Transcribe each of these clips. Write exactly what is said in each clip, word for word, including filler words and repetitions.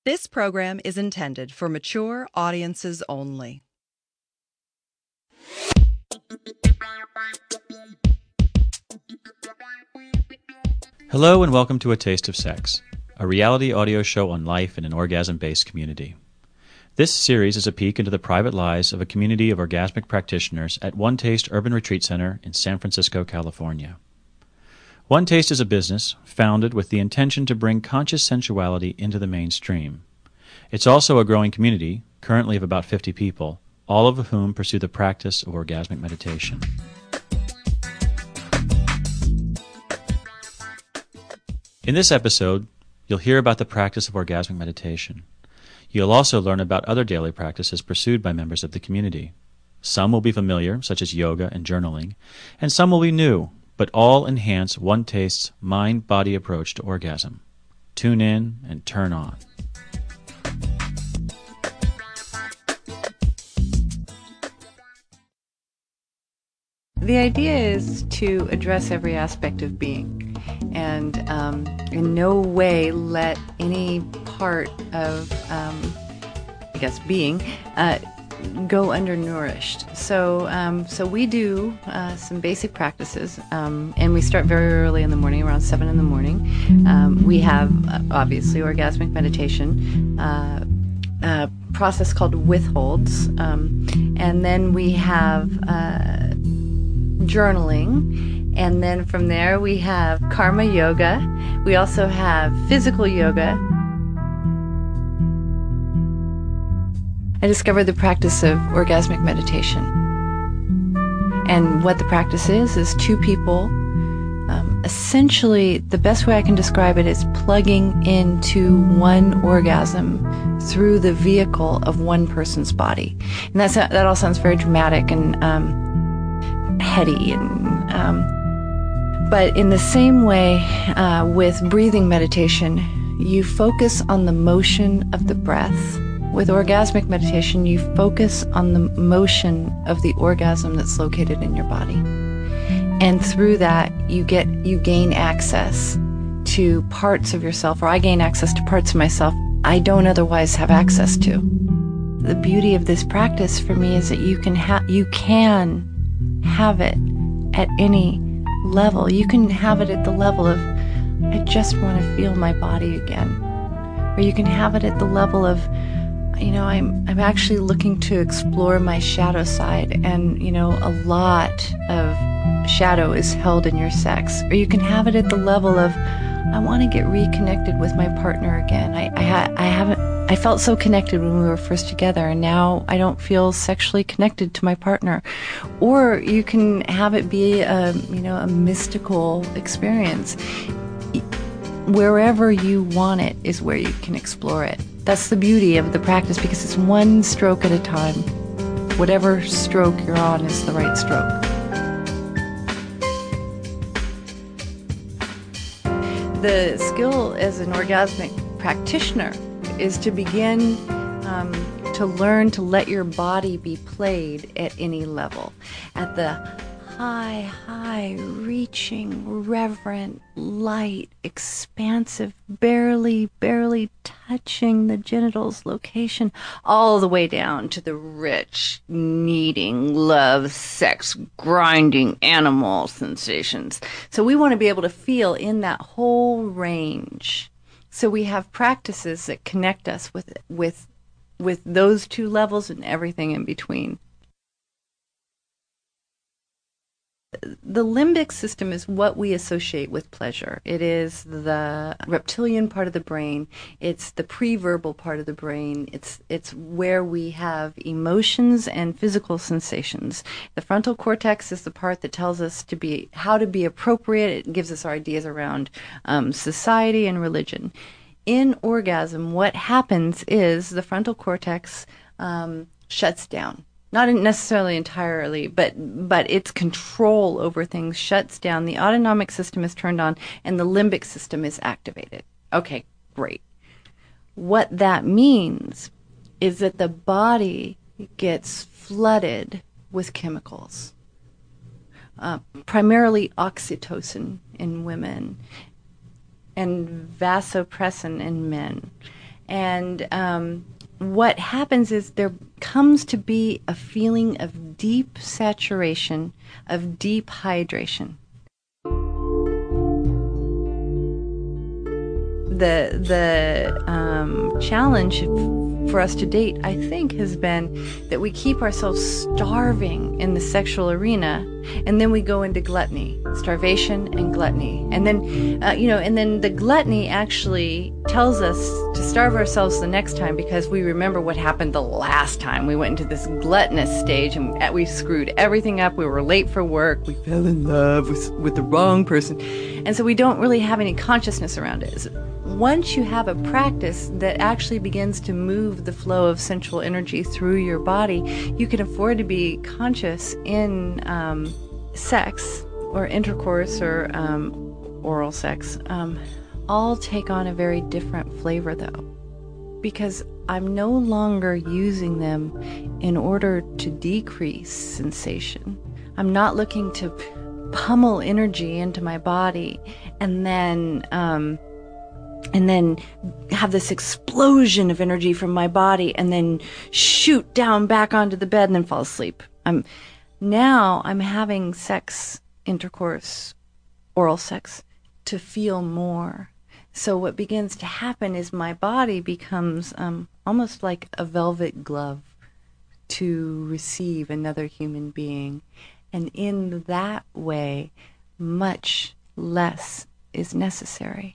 This program is intended for mature audiences only. Hello and welcome to A Taste of Sex, a reality audio show on life in an orgasm-based community. This series is a peek into the private lives of a community of orgasmic practitioners at One Taste Urban Retreat Center in San Francisco, California. One Taste is a business founded with the intention to bring conscious sensuality into the mainstream. It's also a growing community, currently of about fifty people, all of whom pursue the practice of orgasmic meditation. In this episode, you'll hear about the practice of orgasmic meditation. You'll also learn about other daily practices pursued by members of the community. Some will be familiar, such as yoga and journaling, and some will be new, but all enhance One Taste's mind-body approach to orgasm. Tune in and turn on. The idea is to address every aspect of being and um, in no way let any part of, um, I guess, being uh, go undernourished. So um, so we do uh, some basic practices, um, and we start very early in the morning, around seven in the morning. Um, we have, uh, obviously, orgasmic meditation, uh, a process called withholds, um, and then we have uh, journaling, and then from there we have karma yoga. We also have physical yoga. I discovered the practice of orgasmic meditation, and what the practice is is two people, um, essentially the best way I can describe it is plugging into one orgasm through the vehicle of one person's body. And that's that all sounds very dramatic and um, heady, and um, but in the same way uh, with breathing meditation, you focus on the motion of the breath. With orgasmic meditation, you focus on the motion of the orgasm that's located in your body, and through that you get you gain access to parts of yourself, or I gain access to parts of myself I don't otherwise have access to. The beauty of this practice for me is that you can have you can have it at any level. You can have it at the level of, I just want to feel my body again. Or you can have it at the level of, you know, I'm I'm actually looking to explore my shadow side, and, you know, a lot of shadow is held in your sex. Or you can have it at the level of, I want to get reconnected with my partner again. I I, ha- I haven't I felt so connected when we were first together, and now I don't feel sexually connected to my partner. Or you can have it be a, you know, a mystical experience. Wherever you want it is where you can explore it. That's the beauty of the practice, because it's one stroke at a time. Whatever stroke you're on is the right stroke. The skill as an orgasmic practitioner is to begin um, to learn to let your body be played at any level. At the high, high, reaching, reverent, light, expansive, barely, barely touching the genitals location, all the way down to the rich, needing, love, sex, grinding, animal sensations. So we want to be able to feel in that whole range. So we have practices that connect us with with with those two levels and everything in between. The limbic system is what we associate with pleasure. It is the reptilian part of the brain. It's the pre-verbal part of the brain. It's it's where we have emotions and physical sensations. The frontal cortex is the part that tells us to be how to be appropriate. It gives us our ideas around um, society and religion. In orgasm, what happens is the frontal cortex um, shuts down. Not necessarily entirely, but but its control over things shuts down. The autonomic system is turned on, and the limbic system is activated. Okay, great. What that means is that the body gets flooded with chemicals, uh, primarily oxytocin in women and vasopressin in men. And um, what happens is there comes to be a feeling of deep saturation, of deep hydration. The the um, challenge for us to date, I think, has been that we keep ourselves starving in the sexual arena, and then we go into gluttony, starvation and gluttony. And then, uh, you know, and then the gluttony actually tells us to starve ourselves the next time because we remember what happened the last time. We went into this gluttonous stage and we screwed everything up. We were late for work. We fell in love with, with the wrong person. And so we don't really have any consciousness around it. Once you have a practice that actually begins to move the flow of sensual energy through your body, you can afford to be conscious in um, sex or intercourse or um, oral sex. Um, all take on a very different flavor, though, because I'm no longer using them in order to decrease sensation. I'm not looking to pummel energy into my body and then um, and then have this explosion of energy from my body and then shoot down back onto the bed and then fall asleep. I'm now I'm having sex, intercourse, oral sex to feel more. So what begins to happen is my body becomes um, almost like a velvet glove to receive another human being. And in that way, much less is necessary.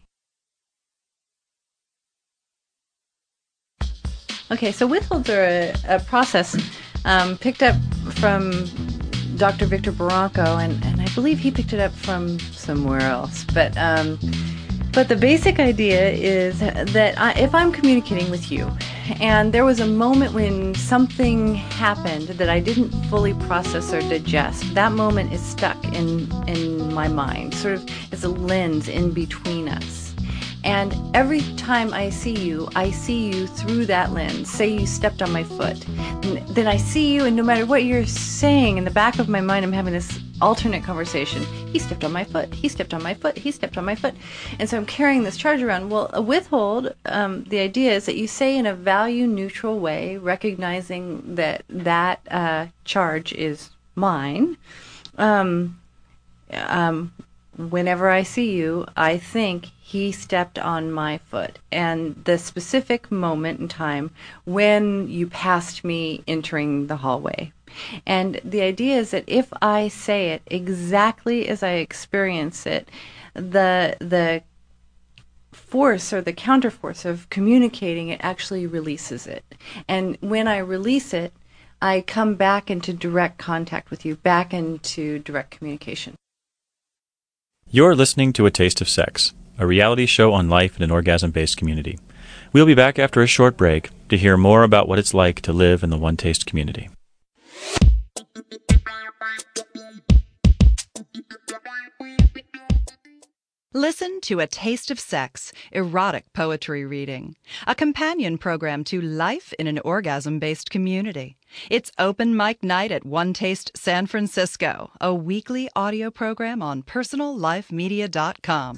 Okay, so withholds are a, a process um, picked up from Doctor Victor Barranco, and, and I believe he picked it up from somewhere else. But um, but the basic idea is that I, if I'm communicating with you, and there was a moment when something happened that I didn't fully process or digest, that moment is stuck in in my mind, sort of as a lens in between us. And every time I see you, I see you through that lens. Say you stepped on my foot. And then I see you, and no matter what you're saying, in the back of my mind, I'm having this alternate conversation. He stepped on my foot. He stepped on my foot. He stepped on my foot. And so I'm carrying this charge around. Well, a withhold, um, the idea is that you say in a value-neutral way, recognizing that that uh, charge is mine. Um, um, whenever I see you, I think he stepped on my foot. And the specific moment in time when you passed me entering the hallway. And the idea is that if I say it exactly as I experience it, the the force or the counterforce of communicating it actually releases it. And when I release it, I come back into direct contact with you, back into direct communication. You're listening to A Taste of Sex, a reality show on life in an orgasm-based community. We'll be back after a short break to hear more about what it's like to live in the One Taste community. Listen to A Taste of Sex, erotic poetry reading, a companion program to life in an orgasm-based community. It's open mic night at One Taste San Francisco, a weekly audio program on personal life media dot com.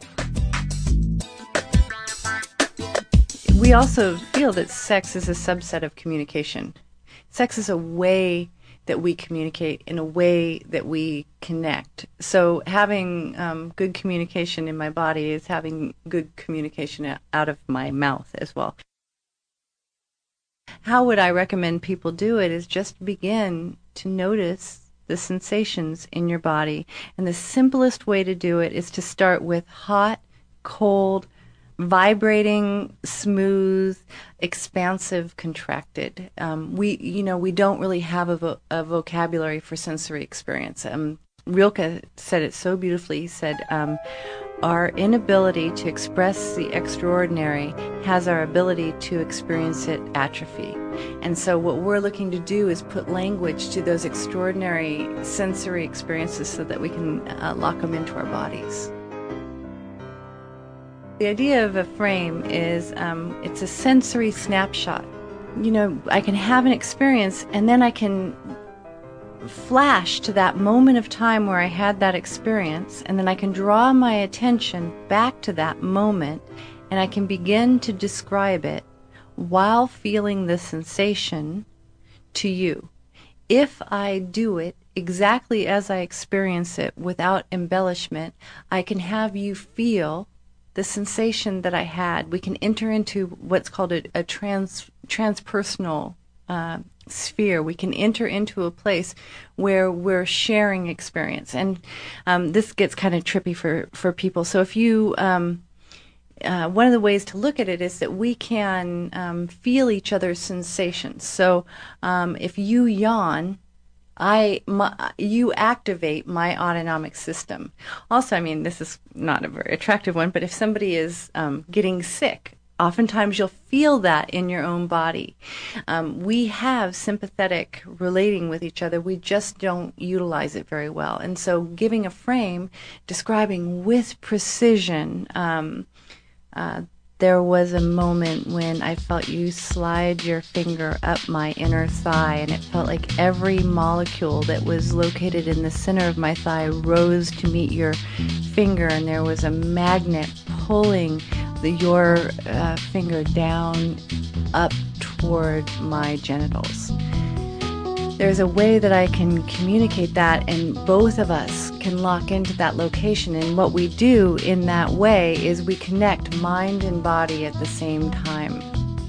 We also feel that sex is a subset of communication. Sex is a way that we communicate, in a way that we connect. So having um, good communication in my body is having good communication out of my mouth as well. How would I recommend people do it is just begin to notice the sensations in your body. And the simplest way to do it is to start with hot, cold, vibrating, smooth, expansive, contracted. Um, we, you know, we don't really have a, vo- a vocabulary for sensory experience. Um, Rilke said it so beautifully. He said, um, our inability to express the extraordinary has our ability to experience it atrophy. And so what we're looking to do is put language to those extraordinary sensory experiences so that we can uh, lock them into our bodies. The idea of a frame is um, it's a sensory snapshot. You know, I can have an experience and then I can flash to that moment of time where I had that experience, and then I can draw my attention back to that moment and I can begin to describe it while feeling the sensation to you. If I do it exactly as I experience it without embellishment, I can have you feel the sensation that I had. We can enter into what's called a, a trans transpersonal uh, sphere. We can enter into a place where we're sharing experience. And um, this gets kind of trippy for, for people. So if you... Um, Uh, one of the ways to look at it is that we can um, feel each other's sensations. So um, if you yawn, I, my, you activate my autonomic system. Also, I mean, this is not a very attractive one, but if somebody is um, getting sick, oftentimes you'll feel that in your own body. Um, we have sympathetic relating with each other. We just don't utilize it very well. And so giving a frame, describing with precision, um, Uh, there was a moment when I felt you slide your finger up my inner thigh, and it felt like every molecule that was located in the center of my thigh rose to meet your finger, and there was a magnet pulling the, your uh, finger down up toward my genitals. There's a way that I can communicate that, and both of us can lock into that location. And what we do in that way is we connect mind and body at the same time.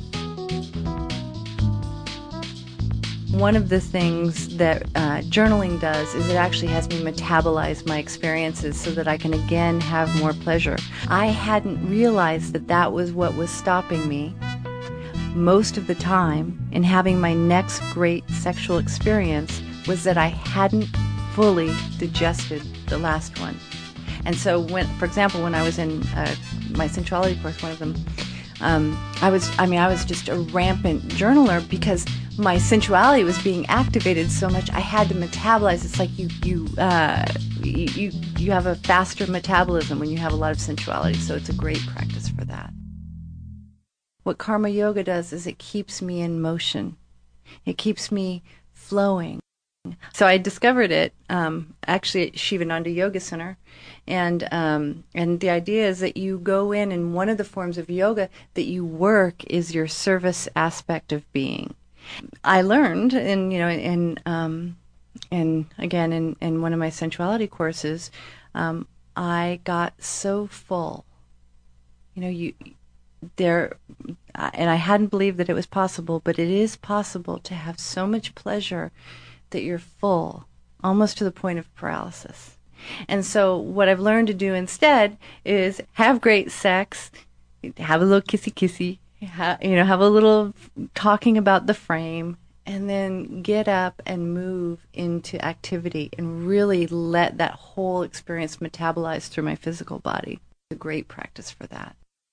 One of the things that uh, journaling does is it actually has me metabolize my experiences so that I can again have more pleasure. I hadn't realized that that was what was stopping me most of the time in having my next great sexual experience, was that I hadn't fully digested the last one. And so when, for example, when I was in uh, my sensuality course, one of them, um, I was, I mean, I was just a rampant journaler because my sensuality was being activated so much. I had to metabolize. It's like you, you, uh, you, you have a faster metabolism when you have a lot of sensuality. So it's a great practice for that. What Karma Yoga does is it keeps me in motion. It keeps me flowing. So I discovered it um, actually at Shivananda Yoga Center, and um, and the idea is that you go in, and one of the forms of yoga that you work is your service aspect of being. I learned, in you know, in um, and again in, in one of my sensuality courses, um, I got so full. You know, you. There, and I hadn't believed that it was possible, but it is possible to have so much pleasure that you're full, almost to the point of paralysis. And so what I've learned to do instead is have great sex, have a little kissy-kissy, ha, you know, have a little talking about the frame, and then get up and move into activity and really let that whole experience metabolize through my physical body. It's a great practice for that.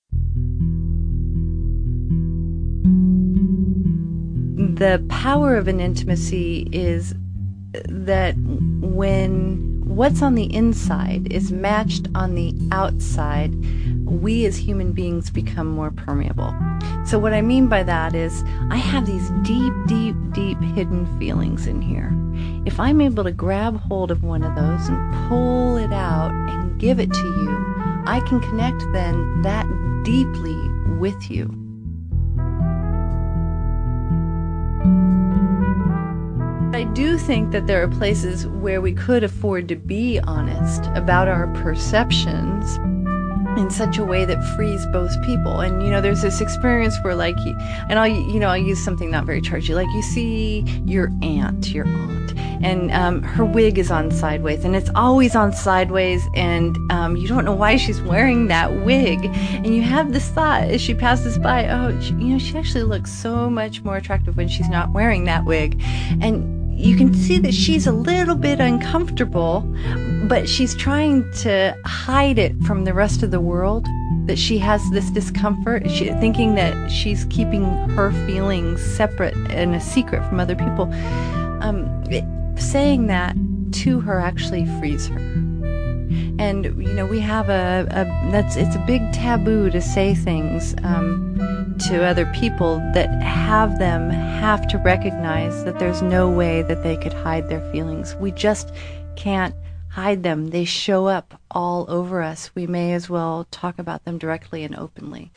The power of an intimacy is that when what's on the inside is matched on the outside, we as human beings become more permeable. So what I mean by that is I have these deep, deep, deep hidden feelings in here. If I'm able to grab hold of one of those and pull it out and give it to you, I can connect then that deeply with you. I do think that there are places where we could afford to be honest about our perceptions in such a way that frees both people. And, you know, there's this experience where, like, and I'll, you know, I'll use something not very chargy, like you see your aunt, your aunt, and um, her wig is on sideways, and it's always on sideways, and um, you don't know why she's wearing that wig, and you have this thought as she passes by, oh, she, you know, she actually looks so much more attractive when she's not wearing that wig. And you can see that she's a little bit uncomfortable, but she's trying to hide it from the rest of the world, that she has this discomfort, she, thinking that she's keeping her feelings separate and a secret from other people. Um, it, saying that to her actually frees her. And, you know, we have a, a that's it's a big taboo to say things um, to other people that have them have to recognize that there's no way that they could hide their feelings. We just can't hide them. They show up all over us. We may as well talk about them directly and openly.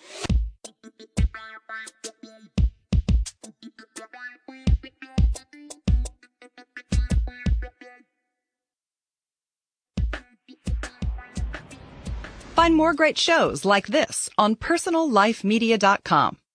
Find more great shows like this on personal life media dot com.